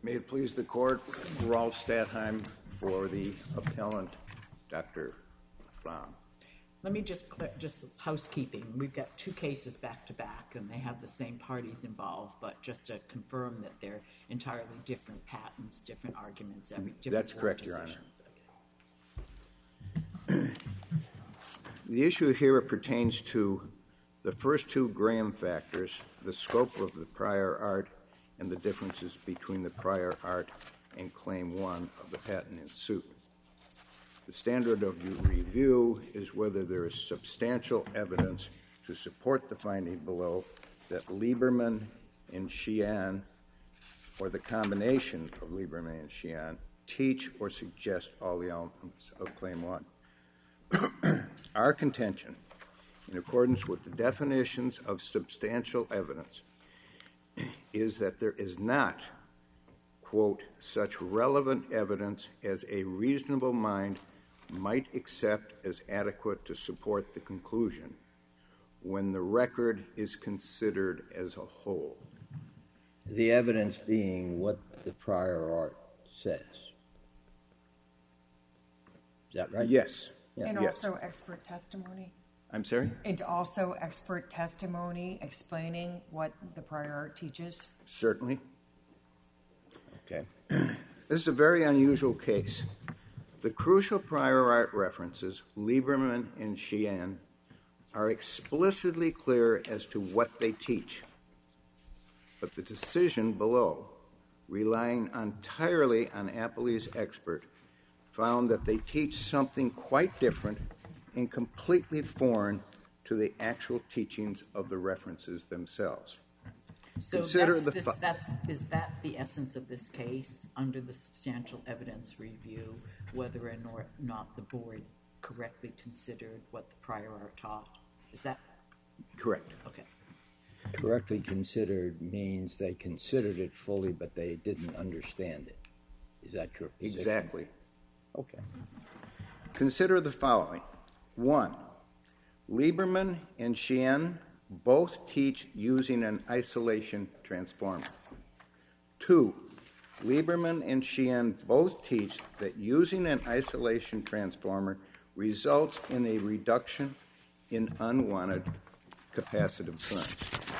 May it please the Court, Rolf Stathheim for the appellant, Dr. Flom. Let me just housekeeping. We've got two cases back to back, and they have the same parties involved, but just to confirm that they're entirely different patents, different arguments, different That's correct, decisions. Your Honor. The issue here pertains to the first two Graham factors, the scope of the prior art and the differences between the prior art and Claim 1 of the patent in suit. The standard of review is whether there is substantial evidence to support the finding below that Lieberman and Sheehan, or the combination of Lieberman and Sheehan, teach or suggest all the elements of Claim 1. Our contention, in accordance with the definitions of substantial evidence, is that there is not, quote, such relevant evidence as a reasonable mind might accept as adequate to support the conclusion when the record is considered as a whole. The evidence being what the prior art says. Is that right? Yes. Yeah. And Yes. also expert testimony? I'm sorry? And also expert testimony explaining what the prior art teaches? Certainly. Okay. This is a very unusual case. The crucial prior art references, Lieberman and Sheehan, are explicitly clear as to what they teach. But the decision below, relying entirely on Appley's expert, found that they teach something quite different and completely foreign to the actual teachings of the references themselves. So is that the essence of this case under the substantial evidence review, whether or not the board correctly considered what the prior art taught? Is that correct? Okay. Correctly considered means they considered it fully, but they didn't understand it. Is that your position? Exactly. Okay. Consider the following. 1. Lieberman and Sheehan both teach using an isolation transformer. 2. Lieberman and Sheehan both teach that using an isolation transformer results in a reduction in unwanted capacitive currents.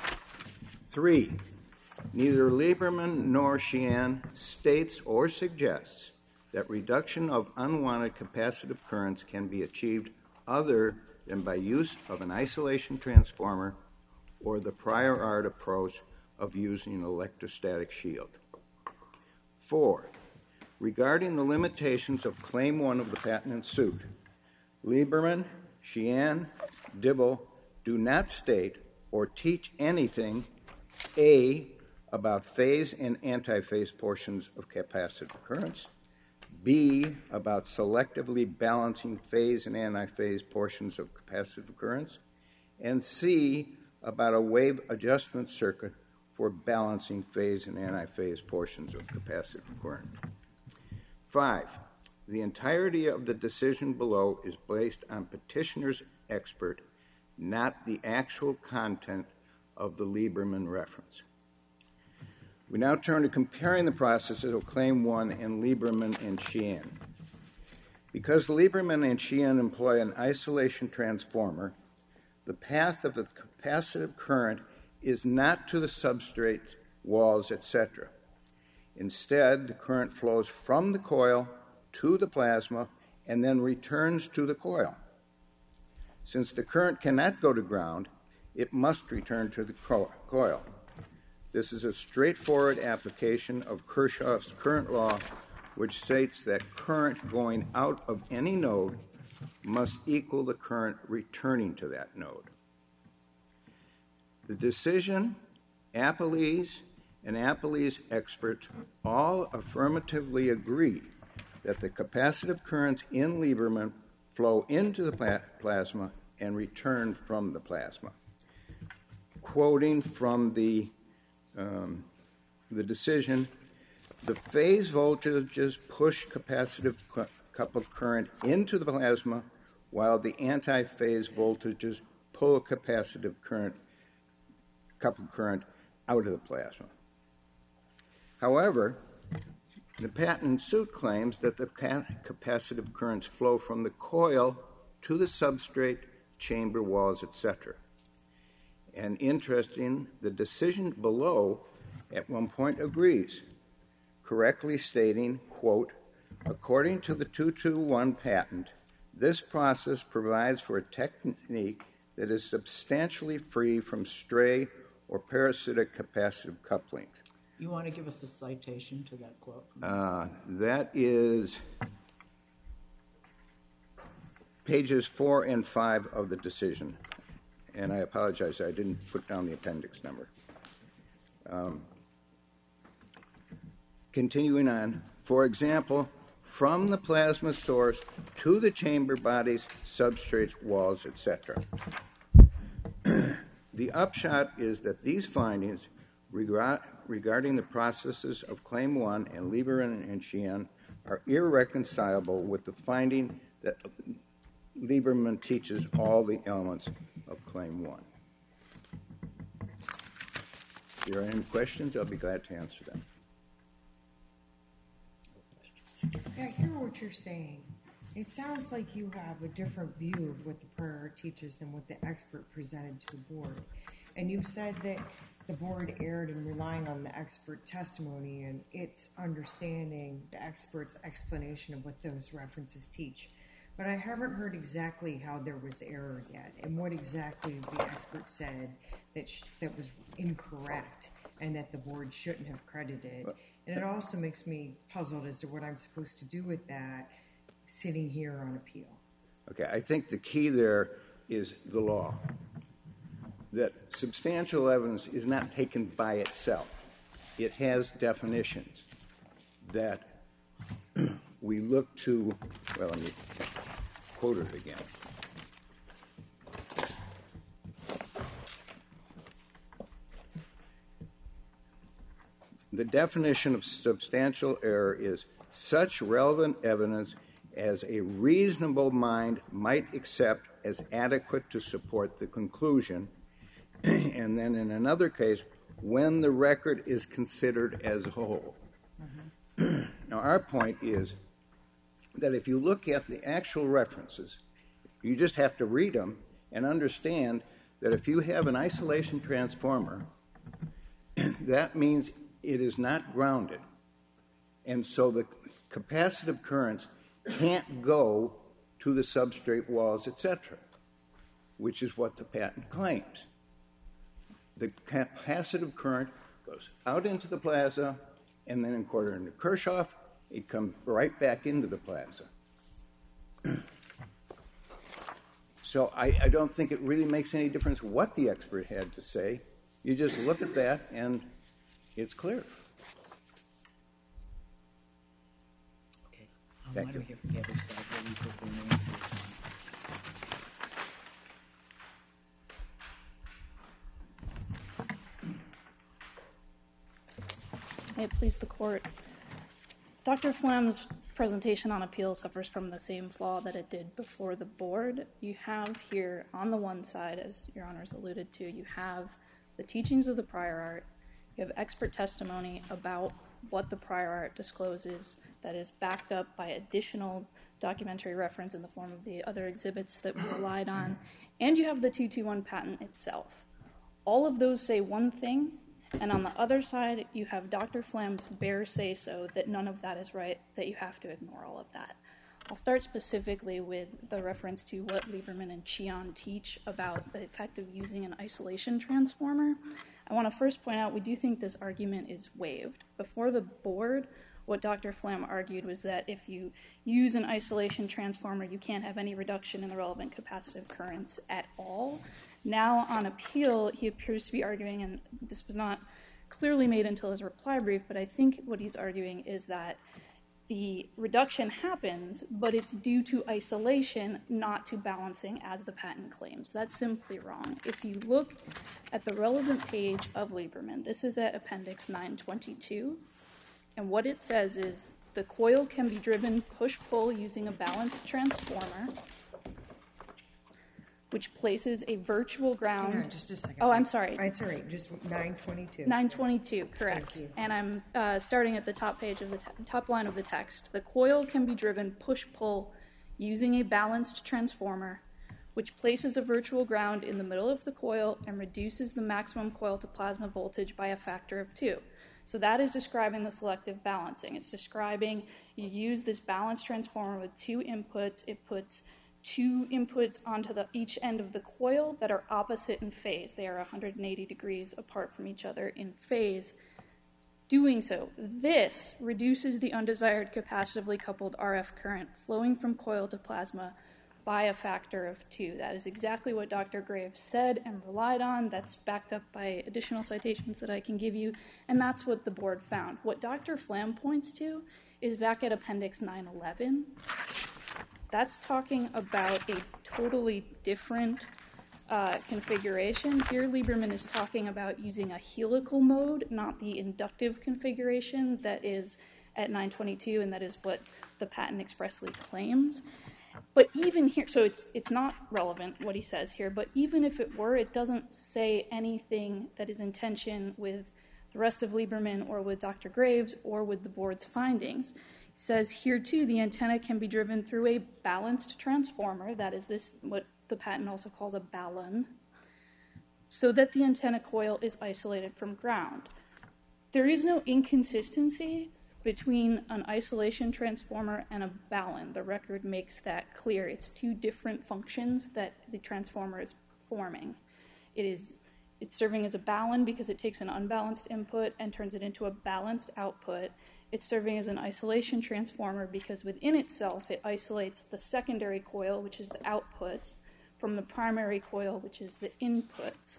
3. Neither Lieberman nor Sheehan states or suggests that reduction of unwanted capacitive currents can be achieved other than by use of an isolation transformer or the prior art approach of using an electrostatic shield. 4. Regarding the limitations of Claim 1 of the patent in suit, Lieberman, Sheehan, Dibble do not state or teach anything, A, about phase and antiphase portions of capacitive currents, B, about selectively balancing phase and antiphase portions of capacitive currents, and C, about a wave adjustment circuit for balancing phase and antiphase portions of capacitive current. 5. The entirety of the decision below is based on petitioner's expert, not the actual content of the Lieberman reference. We now turn to comparing the processes of Claim 1 and Lieberman and Sheehan. Because Lieberman and Sheehan employ an isolation transformer, the path of the capacitive current is not to the substrate, walls, etc. Instead, the current flows from the coil to the plasma and then returns to the coil. Since the current cannot go to ground, it must return to the coil. This is a straightforward application of Kirchhoff's current law, which states that current going out of any node must equal the current returning to that node. The decision, Appley's and Appley's experts all affirmatively agree that the capacitive currents in Lieberman flow into the plasma and return from the plasma. Quoting from the decision, the phase voltages push capacitive coupled current into the plasma, while the antiphase voltages pull capacitive coupled current out of the plasma. However, The patent suit claims that the capacitive currents flow from the coil to the substrate, chamber walls, etc. And interesting, the decision below at one point agrees, correctly stating, quote, according to the 221 patent, this process provides for a technique that is substantially free from stray or parasitic capacitive couplings. You want to give us a citation to that quote? That is pages 4 and 5 of the decision. And I apologize, I didn't put down the appendix number. Continuing on, for example, from the plasma source to the chamber bodies, substrates, walls, etc. The upshot is that these findings regarding the processes of Claim 1 and Lieberman and Sheehan are irreconcilable with the finding that Lieberman teaches all the elements of Claim 1. If there are any questions, I'll be glad to answer them. I hear what you're saying. It sounds like you have a different view of what the prior art teaches than what the expert presented to the board. And you've said that the board erred in relying on the expert testimony and its understanding the expert's explanation of what those references teach. But I haven't heard exactly how there was error yet and what exactly the expert said that was incorrect and that the board shouldn't have credited. And it also makes me puzzled as to what I'm supposed to do with that sitting here on appeal. Okay, I think the key there is the law. That substantial evidence is not taken by itself. It has definitions that we look to, well, let me quote it again. The definition of substantial error is such relevant evidence as a reasonable mind might accept as adequate to support the conclusion, and then in another case, when the record is considered as a whole. Now, our point is that if you look at the actual references, you just have to read them and understand that if you have an isolation transformer, that means it is not grounded. And so the capacitive currents can't go to the substrate walls, etc., which is what the patent claims. The capacitive current goes out into the plaza, and then according to Kirchhoff, it comes right back into the plaza. So I don't think it really makes any difference what the expert had to say. You just look at that, and it's clear. Okay. Thank Why you. don't we hear from the other side? What is it we know? May it please the court. Dr. Flem's presentation on appeal suffers from the same flaw that it did before the board. You have here, on the one side, as Your Honors alluded to, you have the teachings of the prior art, you have expert testimony about what the prior art discloses that is backed up by additional documentary reference in the form of the other exhibits that we relied on, and you have the 221 patent itself. All of those say one thing, and on the other side, you have Dr. Flem's bare say-so that none of that is right, that you have to ignore all of that. I'll start specifically with the reference to what Lieberman and Sheehan teach about the effect of using an isolation transformer. I want to first point out we do think this argument is waived. Before the board, what Dr. Flem argued was that if you use an isolation transformer, you can't have any reduction in the relevant capacitive currents at all. Now on appeal, he appears to be arguing, and this was not clearly made until his reply brief, but I think what he's arguing is that the reduction happens, but it's due to isolation, not to balancing, as the patent claims. That's simply wrong. If you look at the relevant page of Lieberman, this is at Appendix 922, and what it says is the coil can be driven push-pull using a balanced transformer. which places a virtual ground. Hang on, just a second. Oh, I'm sorry. It's all right. Just 922. 922, correct. Thank you. And I'm starting at the top page of the top line of the text. The coil can be driven push-pull using a balanced transformer, which places a virtual ground in the middle of the coil and reduces the maximum coil to plasma voltage by a factor of 2. So that is describing the selective balancing. It's describing you use this balanced transformer with 2 inputs. It puts 2 inputs onto each end of the coil that are opposite in phase. They are 180 degrees apart from each other in phase. Doing so, this reduces the undesired capacitively coupled RF current flowing from coil to plasma by a factor of 2. That is exactly what Dr. Graves said and relied on. That's backed up by additional citations that I can give you, and that's what the board found. What Dr. Flam points to is back at Appendix 911. That's talking about a totally different configuration. Here, Lieberman is talking about using a helical mode, not the inductive configuration that is at 922, and that is what the patent expressly claims. But even here, so it's not relevant what he says here, but even if it were, it doesn't say anything that is in tension with the rest of Lieberman or with Dr. Graves or with the board's findings. It says here too, the antenna can be driven through a balanced transformer, that is this what the patent also calls a balun, so that the antenna coil is isolated from ground. There is no inconsistency between an isolation transformer and a balun. The record makes that clear. It's 2 different functions that the transformer is performing. It's serving as a balun because it takes an unbalanced input and turns it into a balanced output. It's serving as an isolation transformer because within itself it isolates the secondary coil, which is the outputs, from the primary coil, which is the inputs.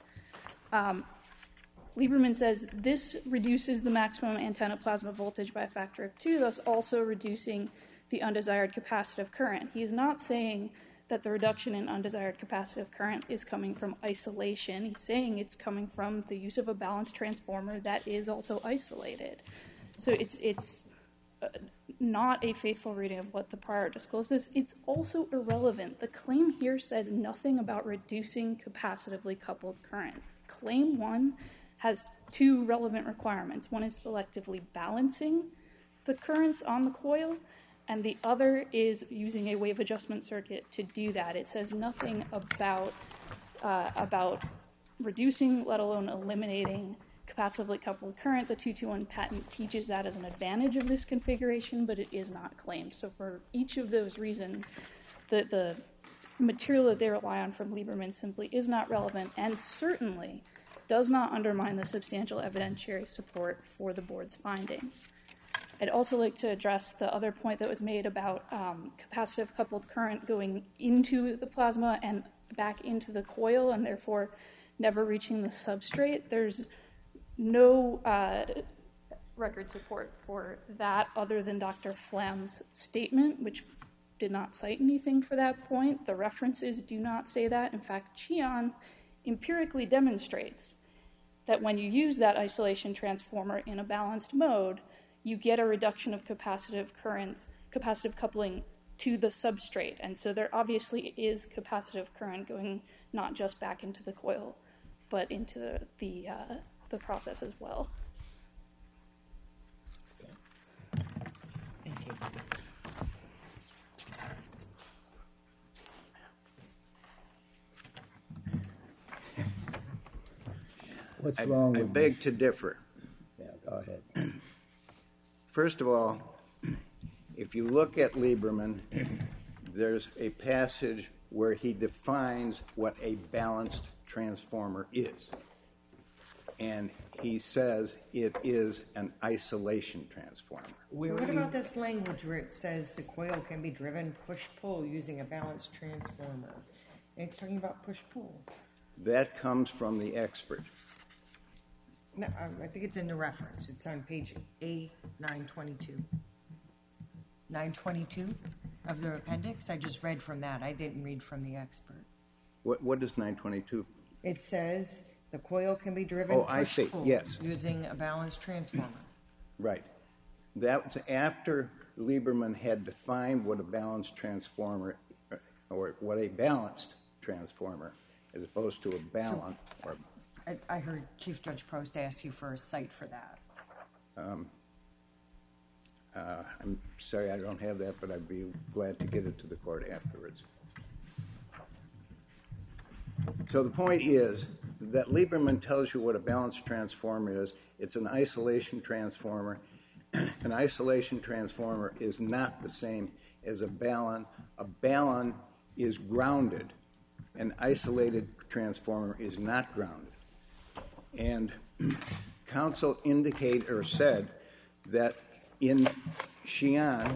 Lieberman says this reduces the maximum antenna plasma voltage by a factor of 2, thus also reducing the undesired capacitive current. He is not saying that the reduction in undesired capacitive current is coming from isolation. He's saying it's coming from the use of a balanced transformer that is also isolated. So it's not a faithful reading of what the prior discloses. It's also irrelevant. The claim here says nothing about reducing capacitively coupled current. Claim 1 has 2 relevant requirements. One is selectively balancing the currents on the coil, and the other is using a wave adjustment circuit to do that. It says nothing about reducing, let alone eliminating, capacitively coupled current. The 221 patent teaches that as an advantage of this configuration, but it is not claimed. So for each of those reasons, the material that they rely on from Lieberman simply is not relevant and certainly does not undermine the substantial evidentiary support for the board's findings. I'd also like to address the other point that was made about capacitive coupled current going into the plasma and back into the coil and therefore never reaching the substrate. There's no record support for that other than Dr. Flam's statement, which did not cite anything for that point. The references do not say that. In fact, Chion empirically demonstrates that when you use that isolation transformer in a balanced mode, you get a reduction of capacitive currents, capacitive coupling to the substrate. And so there obviously is capacitive current going not just back into the coil, but into the process as well. Thank you. What's wrong with I beg to differ. Yeah, go ahead. First of all, if you look at Lieberman, there's a passage where he defines what a balanced transformer is. And he says it is an isolation transformer. What about this language where it says the coil can be driven push-pull using a balanced transformer? And it's talking about push-pull. That comes from the expert. No, I think it's in the reference. It's on page A922. 922 of the appendix. I just read from that. I didn't read from the expert. What is 922? It says the coil can be driven I see. push-pull Yes. using a balanced transformer. Right. That was after Lieberman had defined what a balanced transformer or what a balanced transformer as opposed to a balun. I heard Chief Judge Prost ask you for a cite for that. I'm sorry I don't have that, but I'd be glad to get it to the court afterwards. So the point is that Lieberman tells you what a balanced transformer is. It's an isolation transformer. An isolation transformer is not the same as a balun. A balun is grounded. An isolated transformer is not grounded. And counsel indicated or said that in Xi'an,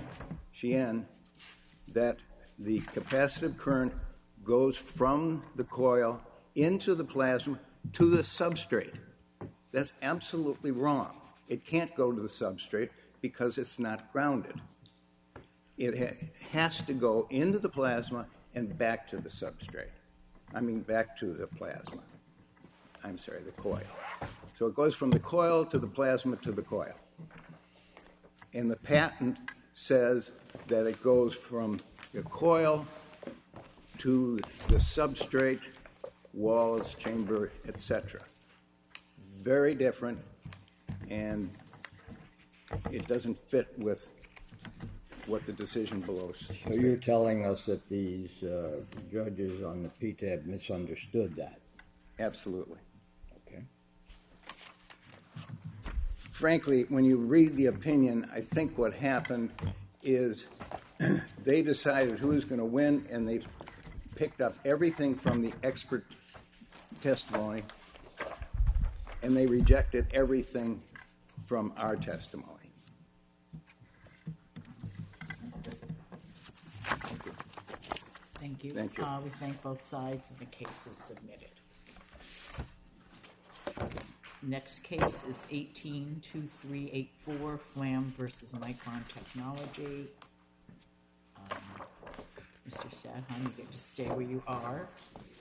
that the capacitive current goes from the coil into the plasma to the substrate. That's absolutely wrong. It can't go to the substrate because it's not grounded. It has to go into the plasma and back to the substrate. Back to the plasma. The coil. So it goes from the coil to the plasma to the coil. And the patent says that it goes from the coil to the substrate, walls, chamber, etc. Very different, and it doesn't fit with what the decision below says. So you're telling us that these judges on the PTAB misunderstood that? Absolutely. Okay. Frankly, when you read the opinion, I think what happened is they decided who was going to win, and they picked up everything from the expert testimony, and they rejected everything from our testimony. Thank you. Thank you. We thank both sides, and the case is submitted. Next case is 18-2384, Flam versus Micron Technology. Mr. Shadhan, you get to stay where you are.